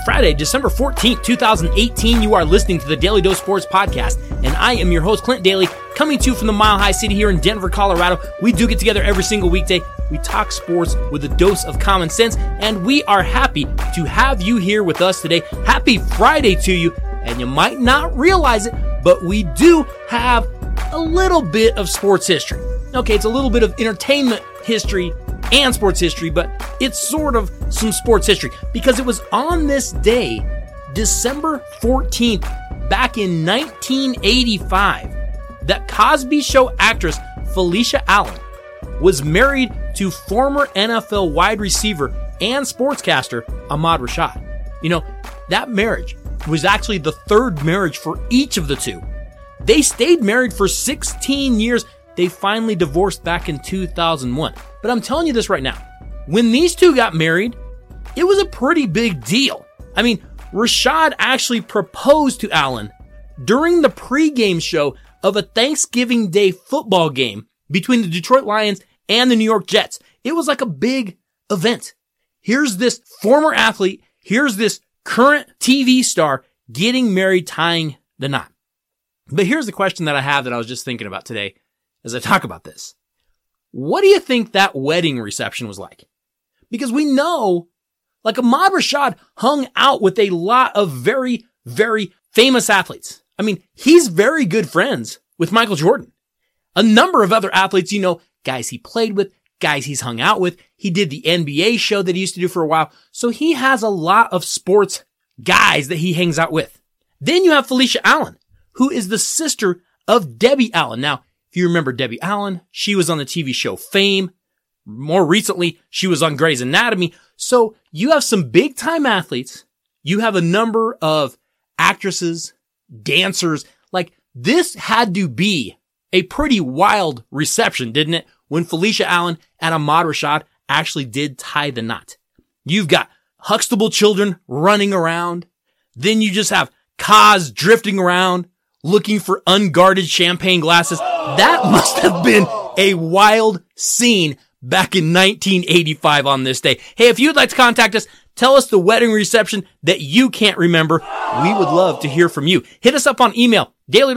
Friday, December 14th, 2018. You are listening to the Daily Dose Sports Podcast, and I am your host, Clint Daly, coming to you from the Mile High City here in Denver, Colorado. We do get together every single weekday. We talk sports with a dose of common sense, and we are happy to have you here with us today. Happy Friday to you, and you might not realize it, but we do have a little bit of sports history. Okay, it's a little bit of entertainment history and sports history, but it's sort of some sports history because it was on this day, December 14th, back in 1985, that Cosby Show actress Felicia Allen was married to former NFL wide receiver and sportscaster Ahmad Rashad. You know, that marriage was actually the third marriage for each of the two. They stayed married for 16 years. They finally divorced back in 2001. But I'm telling you this right now. When these two got married, it was a pretty big deal. I mean, Rashad actually proposed to Allen during the pregame show of a Thanksgiving Day football game between the Detroit Lions and the New York Jets. It was like a big event. Here's this former athlete. Here's this current TV star getting married, tying the knot. But here's the question that I have that I was just thinking about today as I talk about this. What do you think that wedding reception was like? Because we know, like, Ahmad Rashad hung out with a lot of very, very famous athletes. I mean, he's very good friends with Michael Jordan. A number of other athletes, you know, guys he played with, guys he's hung out with. He did the NBA show that he used to do for a while. So he has a lot of sports guys that he hangs out with. Then you have Felicia Allen, who is the sister of Debbie Allen. Now, if you remember Debbie Allen, she was on the TV show Fame. More recently, she was on Grey's Anatomy. So you have some big time athletes. You have a number of actresses, dancers. Like, this had to be a pretty wild reception, didn't it? When Felicia Allen and Ahmad Rashad actually did tie the knot. You've got Huxtable children running around. Then you just have Kaz drifting around, looking for unguarded champagne glasses. That must have been a wild scene back in 1985 on this day. Hey, if you'd like to contact us, tell us the wedding reception that you can't remember. We would love to hear from you. Hit us up on email,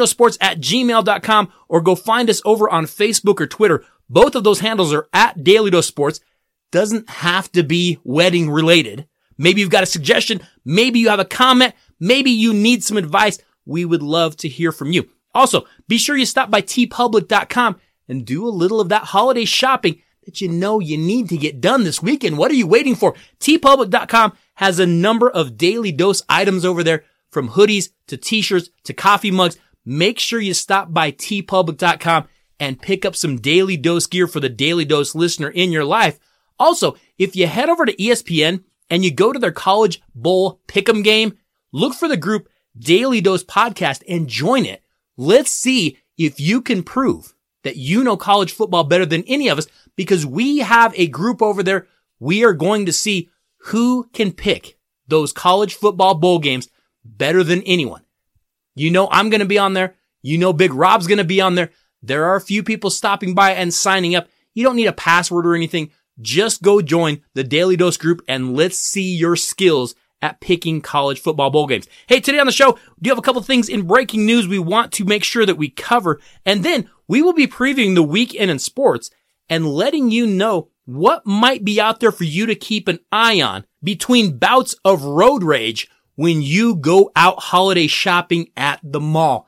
dailydosports@gmail.com, or go find us over on Facebook or Twitter. Both of those handles are at Daily Dose Sports. Doesn't have to be wedding related. Maybe you've got a suggestion. Maybe you have a comment. Maybe you need some advice. We would love to hear from you. Also, be sure you stop by tpublic.com and do a little of that holiday shopping that you know you need to get done this weekend. What are you waiting for? tpublic.com has a number of Daily Dose items over there, from hoodies to t-shirts to coffee mugs. Make sure you stop by tpublic.com and pick up some Daily Dose gear for the Daily Dose listener in your life. Also, if you head over to ESPN and you go to their College Bowl Pick'em game, look for the group Daily Dose Podcast and join it. Let's see if you can prove that you know college football better than any of us, because we have a group over there. We are going to see who can pick those college football bowl games better than anyone. You know I'm going to be on there. You know Big Rob's going to be on there. There are a few people stopping by and signing up. You don't need a password or anything. Just go join the Daily Dose group and let's see your skills at picking college football bowl games. Hey, today on the show, we do have a couple things in breaking news we want to make sure that we cover. And then we will be previewing the weekend in sports and letting you know what might be out there for you to keep an eye on between bouts of road rage when you go out holiday shopping at the mall.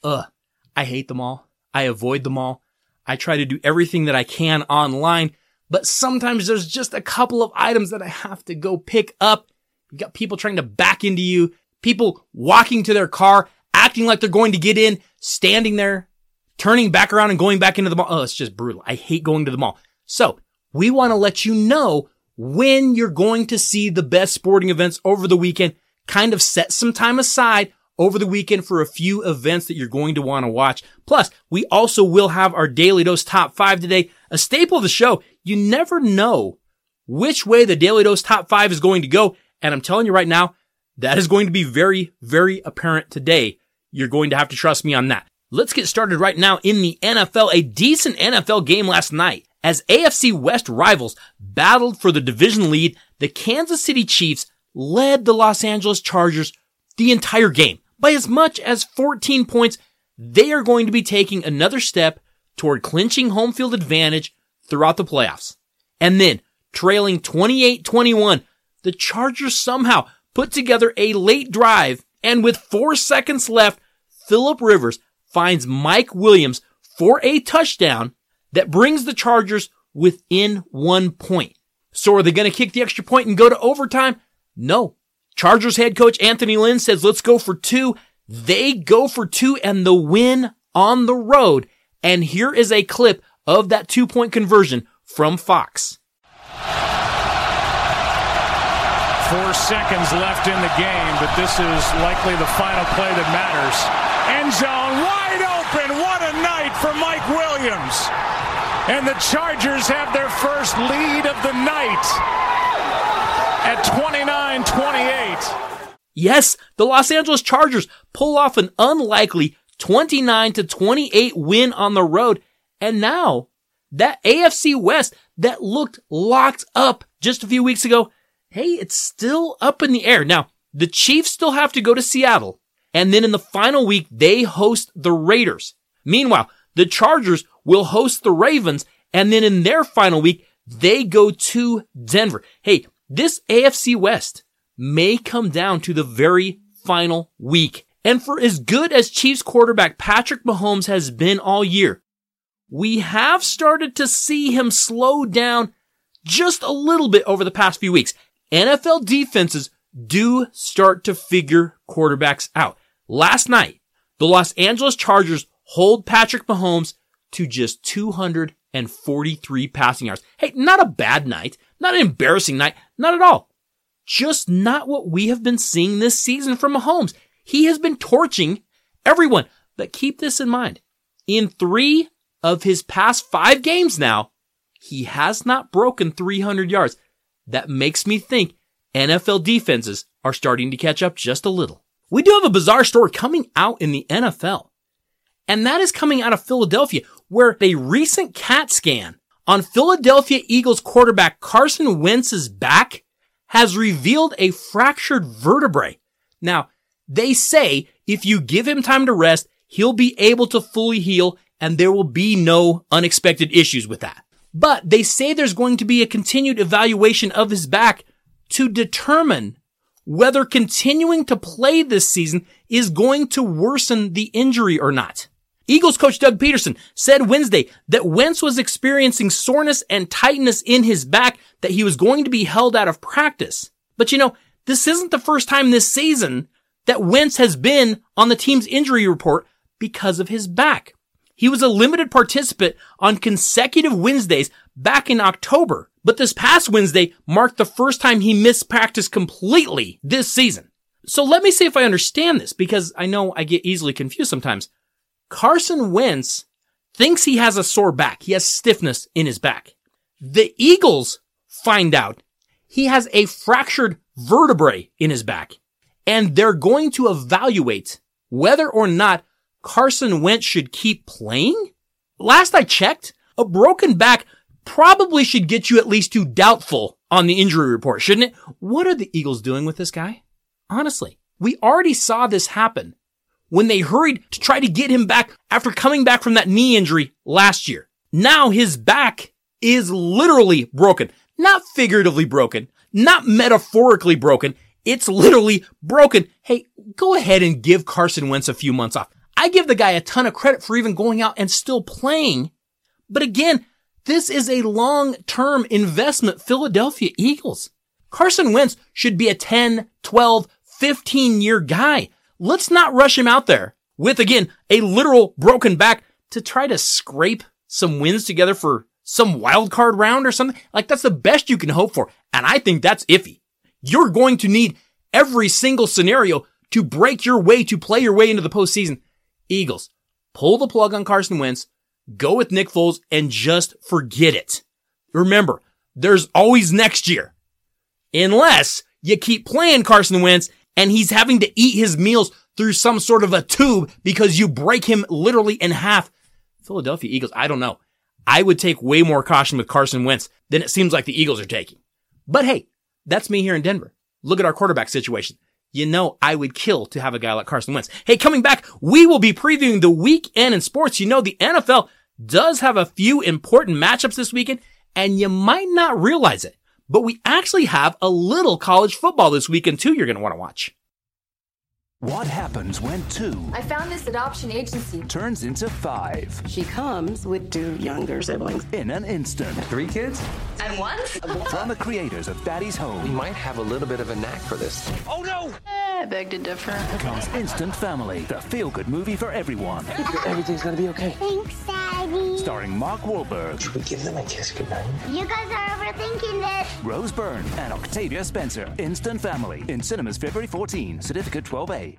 I hate the mall. I avoid the mall. I try to do everything that I can online, but sometimes there's just a couple of items that I have to go pick up. You got people trying to back into you, people walking to their car, acting like they're going to get in, standing there, turning back around and going back into the mall. Oh, it's just brutal. I hate going to the mall. So we want to let you know when you're going to see the best sporting events over the weekend. Kind of set some time aside over the weekend for a few events that you're going to want to watch. Plus, we also will have our Daily Dose Top 5 today, a staple of the show. You never know which way the Daily Dose Top 5 is going to go. And I'm telling you right now, that is going to be very, very apparent today. You're going to have to trust me on that. Let's get started right now in the NFL. A decent NFL game last night as AFC West rivals battled for the division lead. The Kansas City Chiefs led the Los Angeles Chargers the entire game by as much as 14 points. They are going to be taking another step toward clinching home field advantage throughout the playoffs. And then, trailing 28-21, the Chargers somehow put together a late drive, and with 4 seconds left, Phillip Rivers finds Mike Williams for a touchdown that brings the Chargers within 1 point. So are they going to kick the extra point and go to overtime? No. Chargers head coach Anthony Lynn says, let's go for 2. They go for 2 and the win on the road. And here is a clip of that 2-point conversion from Fox. 4 seconds left in the game, but this is likely the final play that matters. End zone wide open. What a night for Mike Williams. And the Chargers have their first lead of the night at 29-28. Yes, the Los Angeles Chargers pull off an unlikely 29-28 win on the road. And now, that AFC West that looked locked up just a few weeks ago, hey, it's still up in the air. Now, the Chiefs still have to go to Seattle. And then in the final week, they host the Raiders. Meanwhile, the Chargers will host the Ravens. And then in their final week, they go to Denver. Hey, this AFC West may come down to the very final week. And for as good as Chiefs quarterback Patrick Mahomes has been all year, we have started to see him slow down just a little bit over the past few weeks. NFL defenses do start to figure quarterbacks out. Last night, the Los Angeles Chargers hold Patrick Mahomes to just 243 passing yards. Hey, not a bad night, not an embarrassing night, not at all. Just not what we have been seeing this season from Mahomes. He has been torching everyone. But keep this in mind. In 3 of his past 5 games now, he has not broken 300 yards. That makes me think NFL defenses are starting to catch up just a little. We do have a bizarre story coming out in the NFL. And that is coming out of Philadelphia, where a recent CAT scan on Philadelphia Eagles quarterback Carson Wentz's back has revealed a fractured vertebrae. Now, they say if you give him time to rest, he'll be able to fully heal and there will be no unexpected issues with that. But they say there's going to be a continued evaluation of his back to determine whether continuing to play this season is going to worsen the injury or not. Eagles coach Doug Peterson said Wednesday that Wentz was experiencing soreness and tightness in his back, that he was going to be held out of practice. But this isn't the first time this season that Wentz has been on the team's injury report because of his back. He was a limited participant on consecutive Wednesdays back in October, but this past Wednesday marked the first time he missed practice completely this season. So let me see if I understand this, because I know I get easily confused sometimes. Carson Wentz thinks he has a sore back. He has stiffness in his back. The Eagles find out he has a fractured vertebrae in his back, and they're going to evaluate whether or not Carson Wentz should keep playing. Last I checked, a broken back probably should get you at least to doubtful on the injury report, shouldn't it? What are the Eagles doing with this guy? Honestly, we already saw this happen when they hurried to try to get him back after coming back from that knee injury last year. Now his back is literally broken. Not figuratively broken, not metaphorically broken. It's literally broken. Hey, go ahead and give Carson Wentz a few months off. I give the guy a ton of credit for even going out and still playing. But again, this is a long-term investment, Philadelphia Eagles. Carson Wentz should be a 10, 12, 15-year guy. Let's not rush him out there with, again, a literal broken back to try to scrape some wins together for some wild card round or something. Like, that's the best you can hope for. And I think that's iffy. You're going to need every single scenario to break your way, to play your way into the postseason. Eagles, pull the plug on Carson Wentz, go with Nick Foles, and just forget it. Remember, there's always next year. Unless you keep playing Carson Wentz and he's having to eat his meals through some sort of a tube because you break him literally in half. Philadelphia Eagles, I don't know. I would take way more caution with Carson Wentz than it seems like the Eagles are taking. But hey, that's me here in Denver. Look at our quarterback situation. You know I would kill to have a guy like Carson Wentz. Hey, coming back, we will be previewing the weekend in sports. You know, the NFL does have a few important matchups this weekend, and you might not realize it, but we actually have a little college football this weekend too you're going to want to watch. What happens when 2 I found this adoption agency. turns into 5 She comes with 2 younger siblings. in an instant? 3 kids? And one? From the creators of Daddy's We Home might have a little bit of a knack for this. I beg to differ. comes Instant Family, the feel-good movie for everyone. Everything's gonna be okay. Thanks, Daddy. Starring Mark Wahlberg, Should we give them a kiss goodnight? You guys are overthinking this. Rose Byrne, and Octavia Spencer. Instant Family in cinemas February 14. Certificate 12A.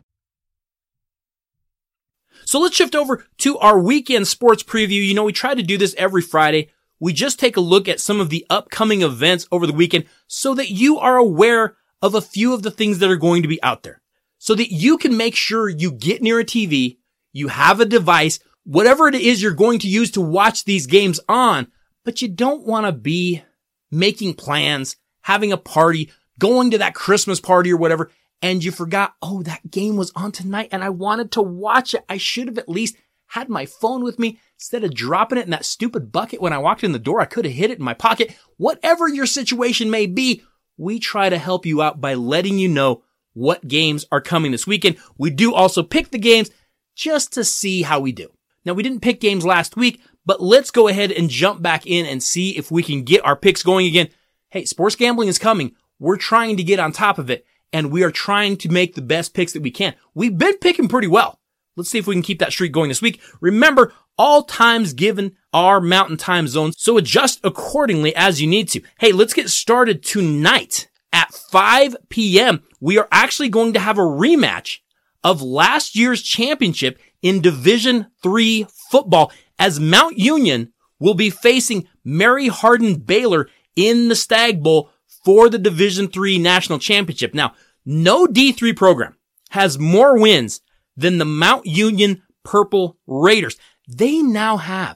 So let's shift over to our weekend sports preview. You know, we try to do this every Friday. We just take a look at some of the upcoming events over the weekend so that you are aware of a few of the things that are going to be out there, so that you can make sure you get near a TV, you have a device, whatever it is you're going to use to watch these games on, but you don't want to be making plans, having a party, going to that Christmas party or whatever, and you forgot, oh, that game was on tonight and I wanted to watch it. I should have at least had my phone with me instead of dropping it in that stupid bucket when I walked in the door. I could have hid it in my pocket. Whatever your situation may be, we try to help you out by letting you know what games are coming this weekend. We do also pick the games just to see how we do. Now, we didn't pick games last week, but let's go ahead and jump back in and see if we can get our picks going again. Hey, sports gambling is coming. We're trying to get on top of it, and we are trying to make the best picks that we can. We've been picking pretty well. Let's see if we can keep that streak going this week. Remember, all times given are mountain time zones, so adjust accordingly as you need to. Hey, let's get started tonight at 5 p.m. We are actually going to have a rematch of last year's championship in Division III football, as Mount Union will be facing Mary Hardin Baylor in the Stag Bowl for the Division III National Championship. Now, no D3 program has more wins than the Mount Union Purple Raiders. They now have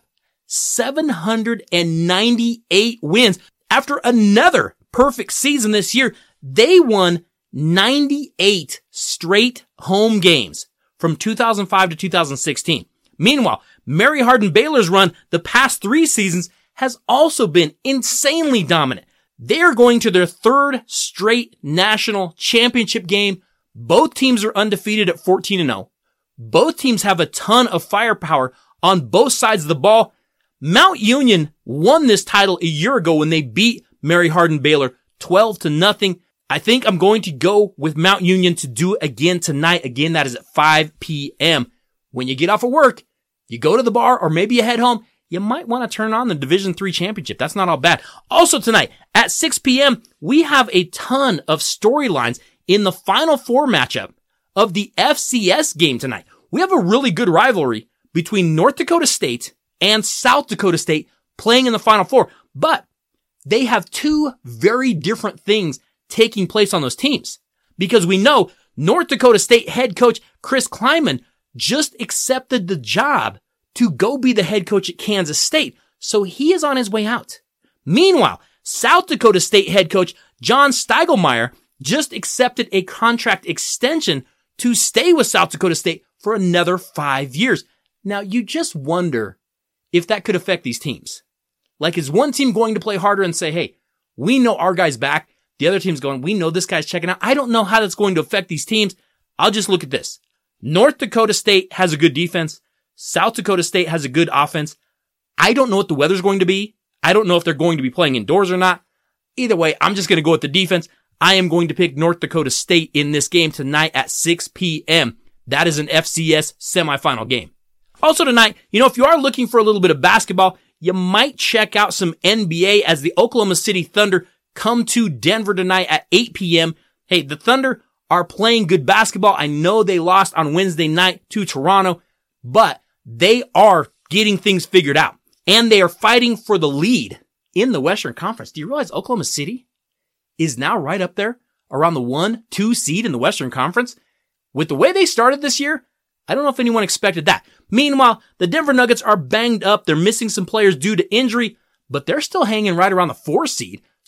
798 wins. After another perfect season this year, they won 98 straight home games from 2005 to 2016. Meanwhile, Mary Hardin Baylor's run the past 3 seasons has also been insanely dominant. They are going to their 3rd straight national championship game. Both teams are undefeated at 14-0. Both teams have a ton of firepower on both sides of the ball. Mount Union won this title a year ago when they beat Mary Hardin Baylor 12-0. I think I'm going to go with Mount Union to do it again tonight. Again, that is at 5 p.m. When you get off of work, you go to the bar or maybe you head home, you might want to turn on the Division III Championship. That's not all bad. Also tonight at 6 p.m., we have a ton of storylines in the Final Four matchup of the FCS game tonight. We have a really good rivalry between North Dakota State and South Dakota State playing in the Final Four, but they have 2 very different things taking place on those teams, because we know North Dakota State head coach Chris Klieman just accepted the job to go be the head coach at Kansas State, so he is on his way out. Meanwhile, South Dakota State head coach John Steigelmeier just accepted a contract extension to stay with South Dakota State for another 5 years. Now, you just wonder if that could affect these teams. Like, is one team going to play harder and say, hey, we know our guy's back. The other team's going, we know this guy's checking out. I don't know how that's going to affect these teams. I'll just look at this. North Dakota State has a good defense. South Dakota State has a good offense. I don't know what the weather's going to be. I don't know if they're going to be playing indoors or not. Either way, I'm just going to go with the defense. I am going to pick North Dakota State in this game tonight at 6 p.m. That is an FCS semifinal game. Also tonight, if you are looking for a little bit of basketball, you might check out some NBA as the Oklahoma City Thunder come to Denver tonight at 8 p.m. Hey, the Thunder are playing good basketball. I know they lost on Wednesday night to Toronto, but they are getting things figured out, and they are fighting for the lead in the Western Conference. Do you realize Oklahoma City is now right up there around the 1-2 seed in the Western Conference? With the way they started this year, I don't know if anyone expected that. Meanwhile, the Denver Nuggets are banged up. They're missing some players due to injury, but they're still hanging right around the 4 seed. So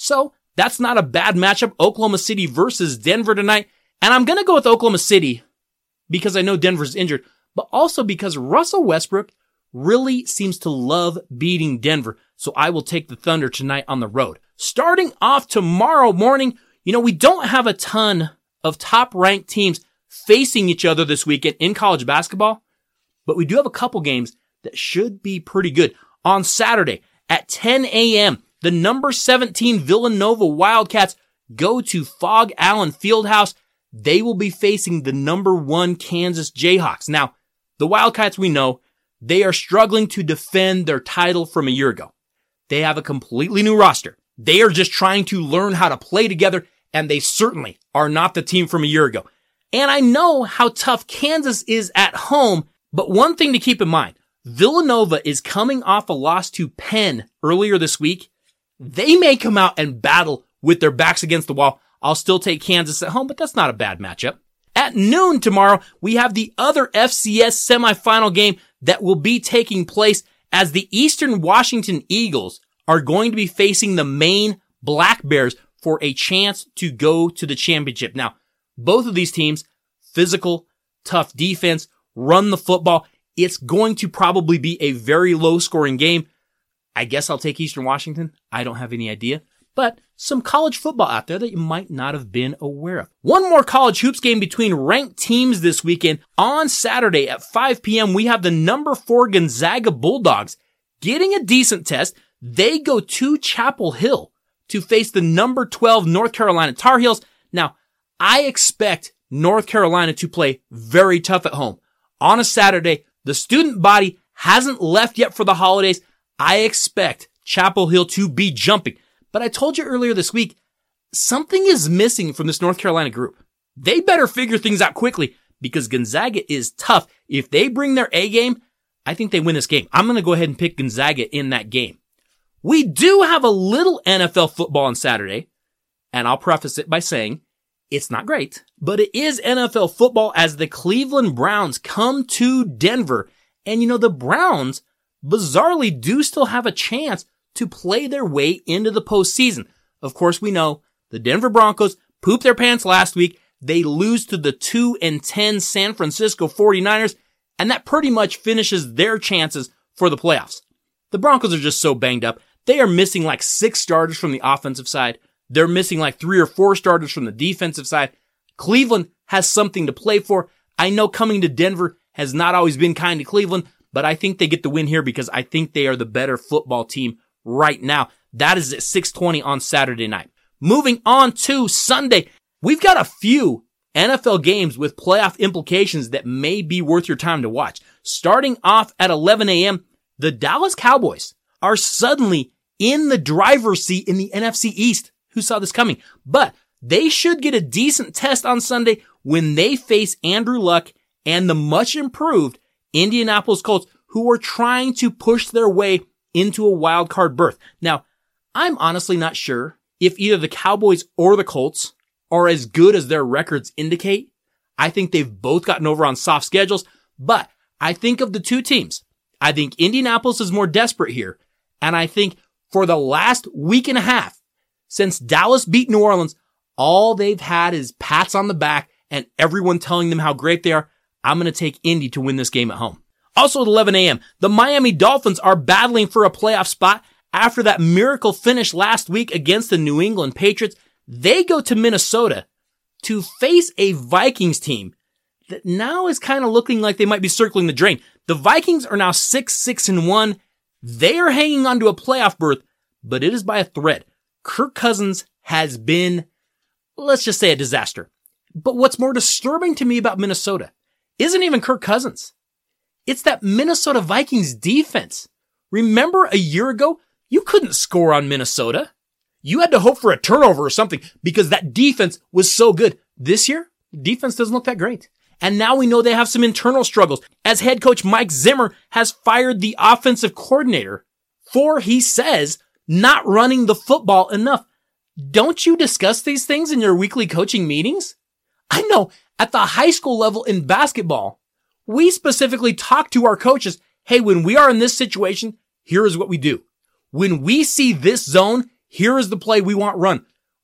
That's not a bad matchup. Oklahoma City versus Denver tonight. And I'm going to go with Oklahoma City because I know Denver's injured, but also because Russell Westbrook really seems to love beating Denver. So I will take the Thunder tonight on the road. Starting off tomorrow morning, we don't have a ton of top-ranked teams facing each other this weekend in college basketball, but we do have a couple games that should be pretty good. On Saturday at 10 a.m., the number 17 Villanova Wildcats go to Fog Allen Fieldhouse. They will be facing the number 1 Kansas Jayhawks. Now, the Wildcats, we know, they are struggling to defend their title from a year ago. They have a completely new roster. They are just trying to learn how to play together, and they certainly are not the team from a year ago. And I know how tough Kansas is at home, but one thing to keep in mind, Villanova is coming off a loss to Penn earlier this week. They may come out and battle with their backs against the wall. I'll still take Kansas at home, but that's not a bad matchup. At noon tomorrow, we have the other FCS semifinal game that will be taking place as the Eastern Washington Eagles are going to be facing the Maine Black Bears for a chance to go to the championship. Now, both of these teams, physical, tough defense, run the football. It's going to probably be a very low-scoring game. I guess I'll take Eastern Washington. I don't have any idea. But some college football out there that you might not have been aware of. One more college hoops game between ranked teams this weekend. On Saturday at 5 p.m., we have the number 4 Gonzaga Bulldogs getting a decent test. They go to Chapel Hill to face the number 12 North Carolina Tar Heels. Now, I expect North Carolina to play very tough at home. On a Saturday, the student body hasn't left yet for the holidays. I expect Chapel Hill to be jumping. But I told you earlier this week, something is missing from this North Carolina group. They better figure things out quickly because Gonzaga is tough. If they bring their A game, I think they win this game. I'm going to go ahead and pick Gonzaga in that game. We do have a little NFL football on Saturday, and I'll preface it by saying it's not great, but it is NFL football as the Cleveland Browns come to Denver. And the Browns bizarrely do still have a chance to play their way into the postseason. Of course, we know the Denver Broncos pooped their pants last week. They lose to the 2-10 San Francisco 49ers, and that pretty much finishes their chances for the playoffs. The Broncos are just so banged up. They are missing like 6 starters from the offensive side. They're missing like 3 or 4 starters from the defensive side. Cleveland has something to play for. I know coming to Denver has not always been kind to Cleveland, but I think they get the win here because I think they are the better football team right now. That is at 6:20 on Saturday night. Moving on to Sunday, we've got a few NFL games with playoff implications that may be worth your time to watch. Starting off at 11 a.m., the Dallas Cowboys are suddenly in the driver's seat in the NFC East. Who saw this coming? But they should get a decent test on Sunday when they face Andrew Luck and the much improved Indianapolis Colts, who are trying to push their way into a wild card berth. Now, I'm honestly not sure if either the Cowboys or the Colts are as good as their records indicate. I think they've both gotten over on soft schedules, but I think of the two teams, I think Indianapolis is more desperate here. And I think for the last week and a half, since Dallas beat New Orleans, all they've had is pats on the back and everyone telling them how great they are. I'm going to take Indy to win this game at home. Also at 11 a.m., the Miami Dolphins are battling for a playoff spot after that miracle finish last week against the New England Patriots. They go to Minnesota to face a Vikings team that now is kind of looking like they might be circling the drain. The Vikings are now 6-1. They are hanging on to a playoff berth, but it is by a thread. Kirk Cousins has been, let's just say, a disaster. But what's more disturbing to me about Minnesota isn't even Kirk Cousins. It's that Minnesota Vikings defense. Remember a year ago, you couldn't score on Minnesota. You had to hope for a turnover or something because that defense was so good. This year, defense doesn't look that great. And now we know they have some internal struggles as head coach Mike Zimmer has fired the offensive coordinator for, he says, not running the football enough. Don't you discuss these things in your weekly coaching meetings? I know at the high school level in basketball, we specifically talk to our coaches, hey, when we are in this situation, here is what we do. When we see this zone, here is the play we want run.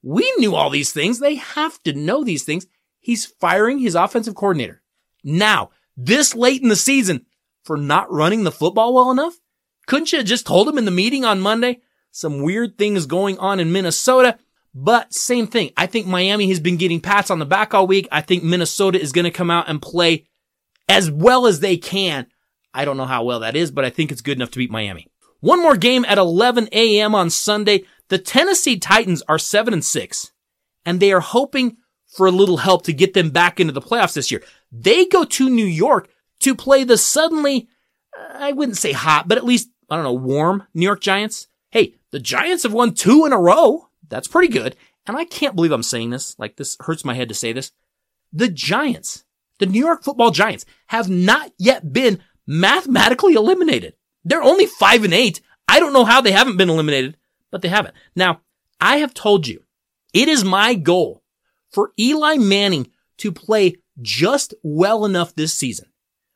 We knew all these things. They have to know these things. He's firing his offensive coordinator. Now, this late in the season, for not running the football well enough? Couldn't you have just told him in the meeting on Monday? Some weird things going on in Minnesota, but same thing. I think Miami has been getting pats on the back all week. I think Minnesota is going to come out and play as well as they can. I don't know how well that is, but I think it's good enough to beat Miami. One more game at 11 a.m. on Sunday. The Tennessee Titans are 7-6, and they are hoping for a little help to get them back into the playoffs this year. They go to New York to play the suddenly, I wouldn't say hot, but at least, I don't know, warm New York Giants. Hey, the Giants have won 2 in a row. That's pretty good. And I can't believe I'm saying this. Like, this hurts my head to say this. The Giants, the New York Football Giants, have not yet been mathematically eliminated. They're only 5-8. I don't know how they haven't been eliminated, but they haven't. Now, I have told you, it is my goal for Eli Manning to play just well enough this season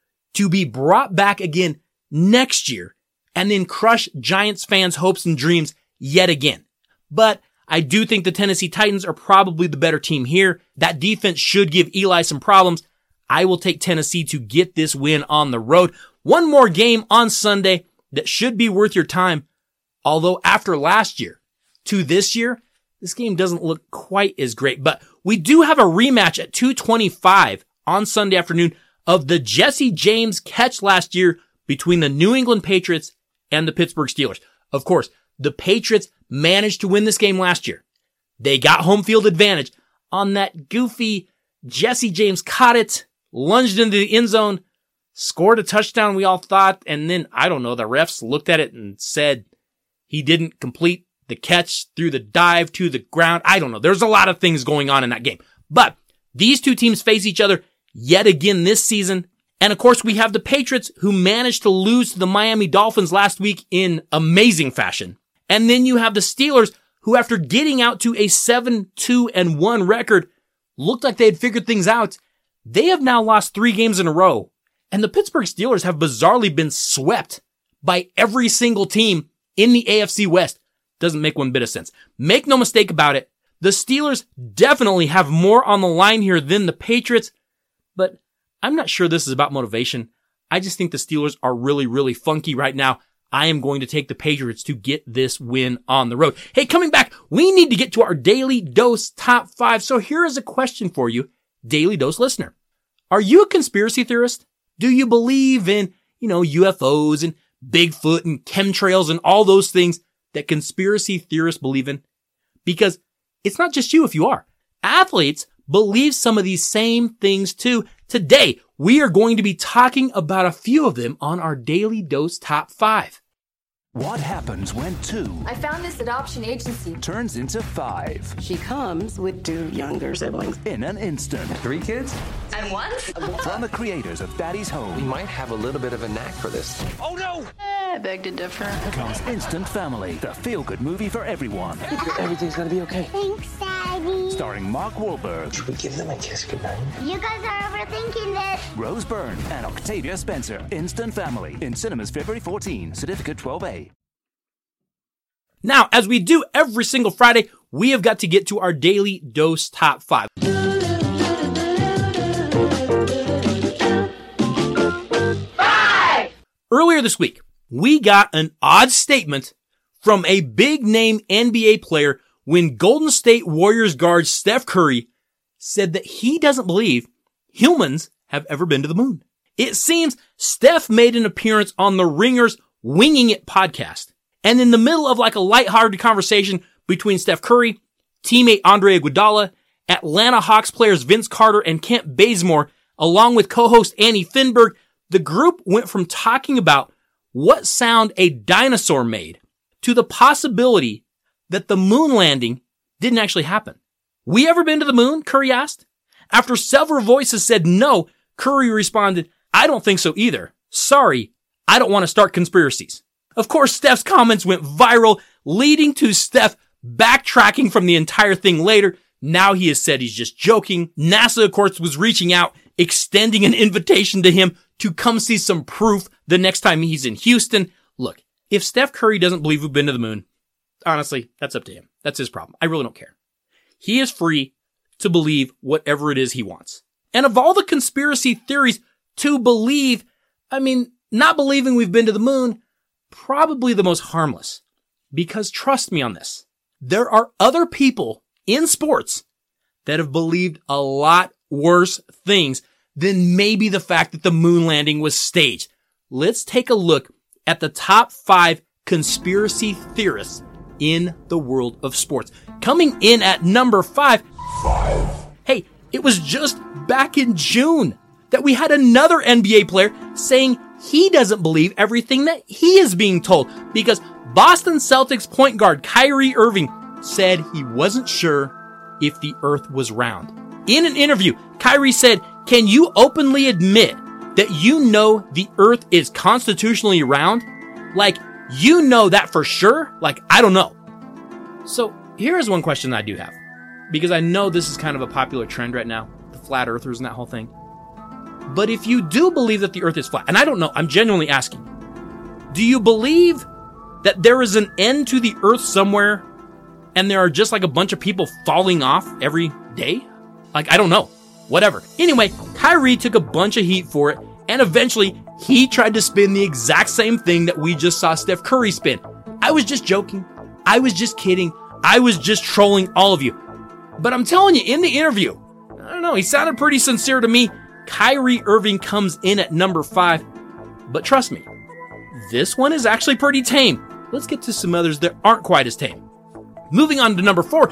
to be brought back again next year and then crush Giants fans' hopes and dreams yet again. But I do think the Tennessee Titans are probably the better team here. That defense should give Eli some problems. I will take Tennessee to get this win on the road. One more game on Sunday that should be worth your time. Although after last year to this year, this game doesn't look quite as great. But we do have a rematch at 2:25 on Sunday afternoon of the Jesse James catch last year between the New England Patriots and the Pittsburgh Steelers. Of course, the Patriots managed to win this game last year. They got home field advantage on that goofy Jesse James caught it, lunged into the end zone, scored a touchdown, we all thought, and then, I don't know, the refs looked at it and said he didn't complete the catch through the dive to the ground. I don't know. There's a lot of things going on in that game. But these two teams face each other yet again this season. And of course, we have the Patriots who managed to lose to the Miami Dolphins last week in amazing fashion. And then you have the Steelers who, after getting out to a 7-2-1 record, looked like they had figured things out. They have now lost 3 games in a row. And the Pittsburgh Steelers have bizarrely been swept by every single team in the AFC West. Doesn't make one bit of sense. Make no mistake about it. The Steelers definitely have more on the line here than the Patriots, but I'm not sure this is about motivation. I just think the Steelers are really, really funky right now. I am going to take the Patriots to get this win on the road. Hey, coming back, we need to get to our Daily Dose Top 5. So here is a question for you, Daily Dose listener. Are you a conspiracy theorist? Do you believe in, UFOs and Bigfoot and chemtrails and all those things that conspiracy theorists believe in? Because it's not just you if you are. Athletes believe some of these same things too. Today, we are going to be talking about a few of them on our Daily Dose Top 5. What happens when 2 I found this adoption agency. turns into 5 She comes with 2 younger siblings. in an instant? 3 kids? And one? From the creators of Daddy's We Home might have a little bit of a knack for this. I beg to differ. comes Instant Family, the feel-good movie for everyone. Everything's gonna be okay. Thanks, Daddy. Starring Mark Wahlberg, Should we give them a kiss goodnight? You guys are overthinking this. Rose Byrne, and Octavia Spencer. Instant Family in cinemas February 14. Certificate 12A. Now, as we do every single Friday, we have got to get to our Daily Dose Top 5. Earlier this week, we got an odd statement from a big-name NBA player when Golden State Warriors guard Steph Curry said that he doesn't believe humans have ever been to the moon. It seems Steph made an appearance on the Ringer's Winging It podcast. And in the middle of like a lighthearted conversation between Steph Curry, teammate Andre Iguodala, Atlanta Hawks players Vince Carter and Kent Bazemore, along with co-host Annie Finberg, the group went from talking about what sound a dinosaur made to the possibility that the moon landing didn't actually happen. We ever been to the moon? Curry asked. After several voices said no, Curry responded, I don't think so either. Sorry, I don't want to start conspiracies. Of course, Steph's comments went viral, leading to Steph backtracking from the entire thing later. Now he has said he's just joking. NASA, of course, was reaching out, extending an invitation to him to come see some proof the next time he's in Houston. Look, if Steph Curry doesn't believe we've been to the moon, honestly, that's up to him. That's his problem. I really don't care. he is free to believe whatever it is he wants. And of all the conspiracy theories to believe, not believing we've been to the moon, probably the most harmless. Because trust me on this, there are other people in sports that have believed a lot worse things than maybe the fact that the moon landing was staged. Let's take a look at the top 5 conspiracy theorists in the world of sports. Coming in at number 5. Hey, it was just back in June that we had another NBA player saying he doesn't believe everything that he is being told because Boston Celtics point guard Kyrie Irving said he wasn't sure if the earth was round. In an interview, Kyrie said, "Can you openly admit that you know the earth is constitutionally round? Like, you know that for sure? Like, I don't know." So here's one question I do have, because I know this is kind of a popular trend right now, the flat earthers and that whole thing. But if you do believe that the earth is flat, and I don't know, I'm genuinely asking, do you believe that there is an end to the earth somewhere and there are just like a bunch of people falling off every day? Like, I don't know. Whatever. Anyway, Kyrie took a bunch of heat for it, and eventually he tried to spin the exact same thing that we just saw Steph Curry spin. I was just joking. I was just kidding. I was just trolling all of you. But I'm telling you, in the interview, I don't know, he sounded pretty sincere to me. Kyrie Irving comes in at number 5. But trust me, this one is actually pretty tame. Let's get to some others that aren't quite as tame. Moving on to number 4.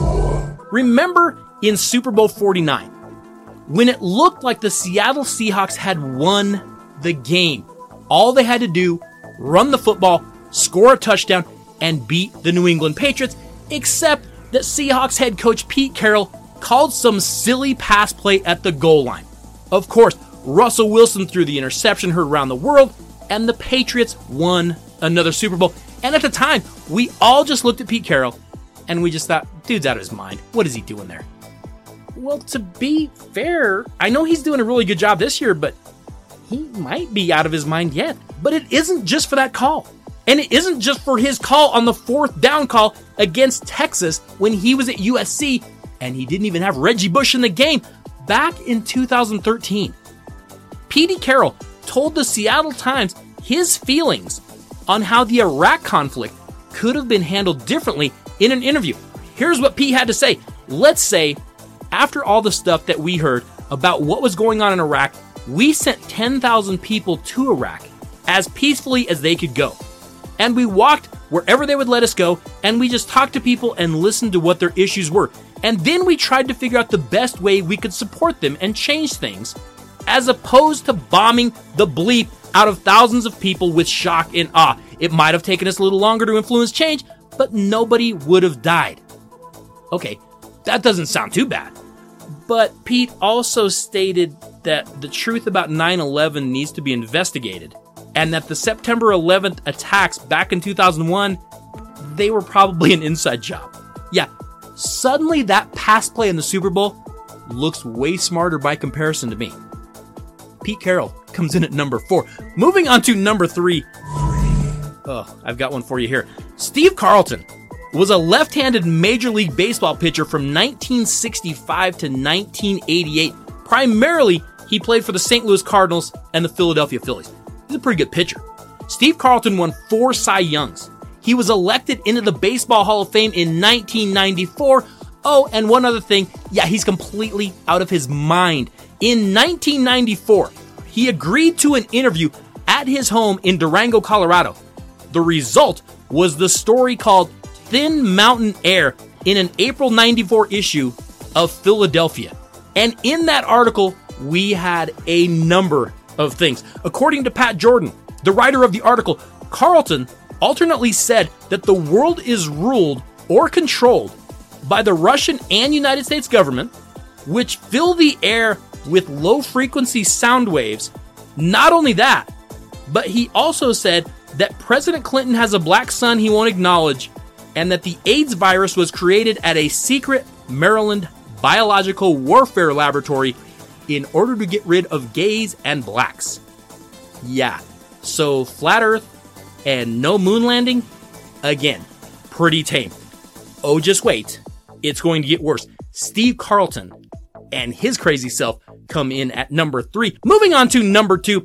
Remember in Super Bowl 49, when it looked like the Seattle Seahawks had won the game. All they had to do, run the football, score a touchdown, and beat the New England Patriots, except that Seahawks head coach Pete Carroll called some silly pass play at the goal line. Of course, Russell Wilson threw the interception heard around the world, and the Patriots won another Super Bowl. And at the time, we all just looked at Pete Carroll, and we just thought, dude's out of his mind. What is he doing there? Well, to be fair, I know he's doing a really good job this year, but he might be out of his mind yet. But it isn't just for that call. And it isn't just for his call on the 4th down call against Texas when he was at USC, and he didn't even have Reggie Bush in the game back in 2013. Petey Carroll told the Seattle Times his feelings on how the Iraq conflict could have been handled differently in an interview. Here's what Pete had to say. Let's say, after all the stuff that we heard about what was going on in Iraq, we sent 10,000 people to Iraq as peacefully as they could go. And we walked wherever they would let us go, and we just talked to people and listened to what their issues were. And then we tried to figure out the best way we could support them and change things, as opposed to bombing the bleep out of thousands of people with shock and awe. It might have taken us a little longer to influence change, but nobody would have died. Okay, that doesn't sound too bad. But Pete also stated that the truth about 9/11 needs to be investigated, and that the September 11th attacks back in 2001, they were probably an inside job. Yeah, suddenly that pass play in the Super Bowl looks way smarter by comparison to me. Pete Carroll comes in at number 4. Moving on to number 3. Oh, I've got one for you here. Steve Carlton was a left-handed Major League Baseball pitcher from 1965 to 1988. Primarily, he played for the St. Louis Cardinals and the Philadelphia Phillies. He's a pretty good pitcher. Steve Carlton won 4 Cy Youngs. He was elected into the Baseball Hall of Fame in 1994. Oh, and one other thing. Yeah, he's completely out of his mind. In 1994, he agreed to an interview at his home in Durango, Colorado. The result was the story called Thin Mountain Air in an April 94 issue of Philadelphia. And in that article, we had a number of things. According to Pat Jordan, the writer of the article, Carlton alternately said that the world is ruled or controlled by the Russian and United States government, which fill the air with low-frequency sound waves. Not only that, but he also said that President Clinton has a black son he won't acknowledge, and that the AIDS virus was created at a secret Maryland biological warfare laboratory in order to get rid of gays and blacks. Yeah, so flat earth and no moon landing? Again, pretty tame. Oh, just wait. it's going to get worse. Steve Carlton and his crazy self come in at number 3. Moving on to number 2.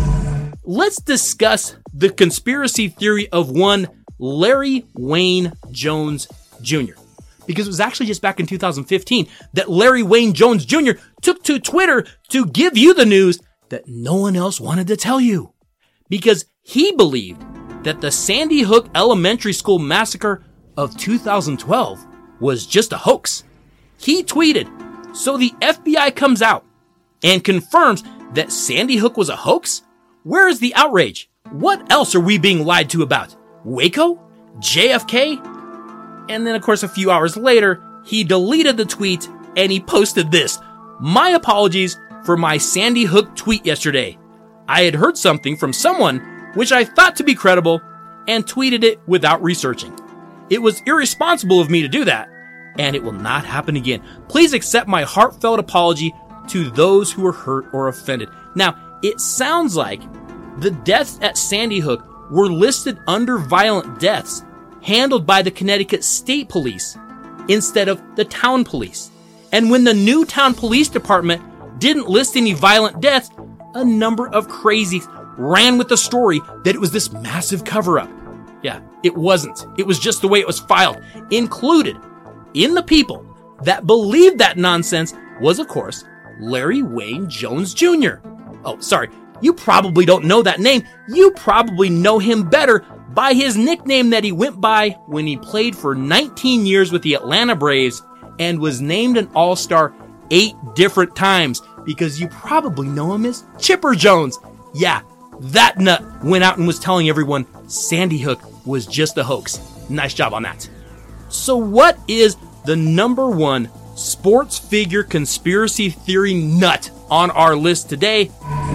Let's discuss the conspiracy theory of one Larry Wayne Jones Jr. Because it was actually just back in 2015 that Larry Wayne Jones Jr. took to Twitter to give you the news that no one else wanted to tell you. Because he believed that the Sandy Hook Elementary School massacre of 2012 was just a hoax. He tweeted, "So the FBI comes out and confirms that Sandy Hook was a hoax? Where is the outrage? What else are we being lied to about? Waco? JFK?" And then, of course, a few hours later, he deleted the tweet and he posted this: "My apologies for my Sandy Hook tweet yesterday. I had heard something from someone which I thought to be credible and tweeted it without researching. It was irresponsible of me to do that, and it will not happen again. Please accept my heartfelt apology to those who were hurt or offended." Now, it sounds like the deaths at Sandy Hook were listed under violent deaths handled by the Connecticut State Police instead of the town police. And when the Newtown Police Department didn't list any violent deaths, a number of crazies ran with the story that it was this massive cover-up. Yeah, it wasn't. It was just the way it was filed. Included in the people that believed that nonsense was, of course, Larry Wayne Jones Jr. Oh, sorry. You probably don't know that name. You probably know him better by his nickname that he went by when he played for 19 years with the Atlanta Braves and was named an All-Star 8 different times, because you probably know him as Chipper Jones. Yeah, that nut went out and was telling everyone Sandy Hook was just a hoax. Nice job on that. So what is the number 1 sports figure conspiracy theory nut on our list today?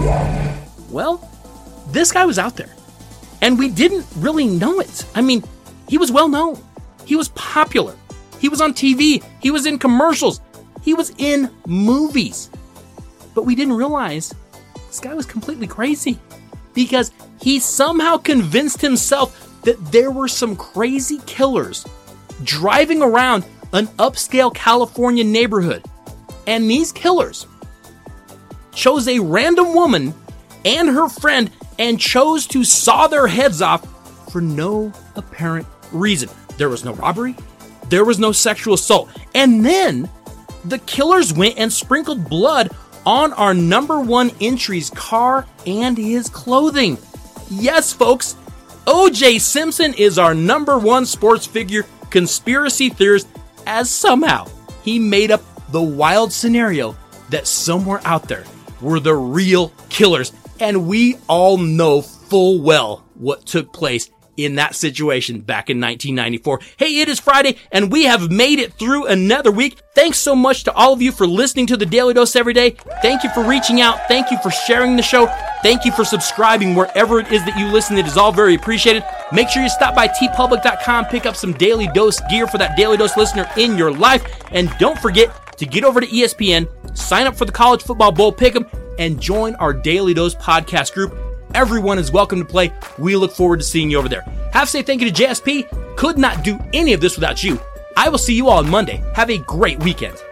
Well, this guy was out there, and we didn't really know it. I mean, he was well known. He was popular. He was on TV. He was in commercials. He was in movies. But we didn't realize this guy was completely crazy, because he somehow convinced himself that there were some crazy killers driving around an upscale California neighborhood. And these killers chose a random woman and her friend and chose to saw their heads off for no apparent reason. There was no robbery. There was no sexual assault. And then the killers went and sprinkled blood on our number 1 entry's car and his clothing. Yes, folks, O.J. Simpson is our number 1 sports figure conspiracy theorist, as somehow he made up the wild scenario that somewhere out there were the real killers. And we all know full well what took place in that situation back in 1994. Hey, it is Friday, and we have made it through another week. Thanks so much to all of you for listening to the Daily Dose every day. Thank you for reaching out. Thank you for sharing the show. Thank you for subscribing wherever it is that you listen. It is all very appreciated. Make sure you stop by tpublic.com, pick up some Daily Dose gear for that Daily Dose listener in your life. And don't forget to get over to ESPN, sign up for the College Football Bowl Pick'em, and join our Daily Dose podcast group. Everyone is welcome to play. We look forward to seeing you over there. Have a safe thank you to JSP. Could not do any of this without you. I will see you all on Monday. Have a great weekend.